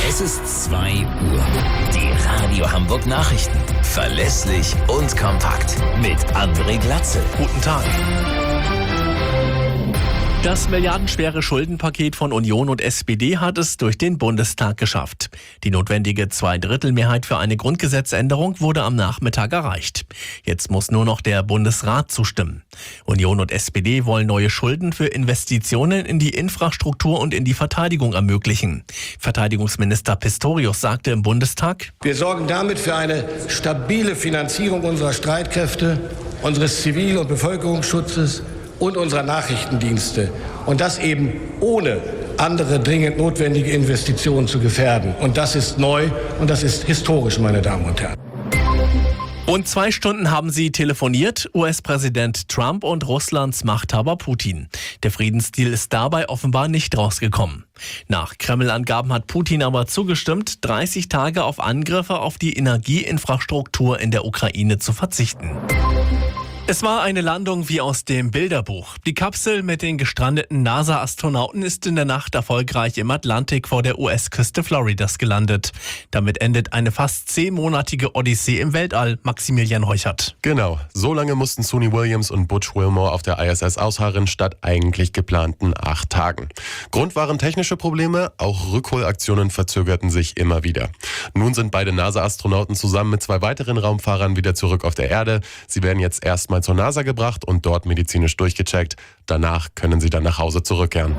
Es ist 2 Uhr. Die Radio Hamburg Nachrichten. Verlässlich und kompakt. Mit André Glatzel. Guten Tag. Das milliardenschwere Schuldenpaket von Union und SPD hat es durch den Bundestag geschafft. Die notwendige 2/3-Mehrheit für eine Grundgesetzänderung wurde am Nachmittag erreicht. Jetzt muss nur noch der Bundesrat zustimmen. Union und SPD wollen neue Schulden für Investitionen in die Infrastruktur und in die Verteidigung ermöglichen. Verteidigungsminister Pistorius sagte im Bundestag: Wir sorgen damit für eine stabile Finanzierung unserer Streitkräfte, unseres Zivil- und Bevölkerungsschutzes und unserer Nachrichtendienste. Und das eben ohne andere dringend notwendige Investitionen zu gefährden. Und das ist neu und das ist historisch, meine Damen und Herren. Rund 2 Stunden haben sie telefoniert, US-Präsident Trump und Russlands Machthaber Putin. Der Friedensdeal ist dabei offenbar nicht rausgekommen. Nach Kreml-Angaben hat Putin aber zugestimmt, 30 Tage auf Angriffe auf die Energieinfrastruktur in der Ukraine zu verzichten. Es war eine Landung wie aus dem Bilderbuch. Die Kapsel mit den gestrandeten NASA-Astronauten ist in der Nacht erfolgreich im Atlantik vor der US-Küste Floridas gelandet. Damit endet eine fast 10-monatige Odyssee im Weltall. Maximilian Heuchert. Genau, so lange mussten Suni Williams und Butch Wilmore auf der ISS ausharren, statt eigentlich geplanten 8 Tagen. Grund waren technische Probleme, auch Rückholaktionen verzögerten sich immer wieder. Nun sind beide NASA-Astronauten zusammen mit 2 weiteren Raumfahrern wieder zurück auf der Erde. Sie werden jetzt erstmal zur NASA gebracht und dort medizinisch durchgecheckt. Danach können sie dann nach Hause zurückkehren.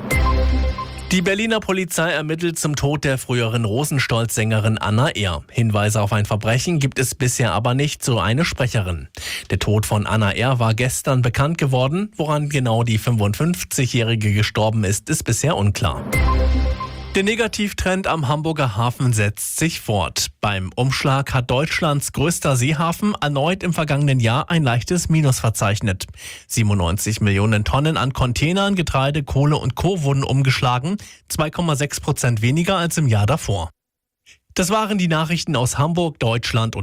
Die Berliner Polizei ermittelt zum Tod der früheren Rosenstolz-Sängerin Anna Ehr. Hinweise auf ein Verbrechen gibt es bisher aber nicht, so eine Sprecherin. Der Tod von Anna Ehr war gestern bekannt geworden. Woran genau die 55-Jährige gestorben ist bisher unklar. Der Negativtrend am Hamburger Hafen setzt sich fort. Beim Umschlag hat Deutschlands größter Seehafen erneut im vergangenen Jahr ein leichtes Minus verzeichnet. 97 Millionen Tonnen an Containern, Getreide, Kohle und Co. wurden umgeschlagen, 2,6% weniger als im Jahr davor. Das waren die Nachrichten aus Hamburg, Deutschland und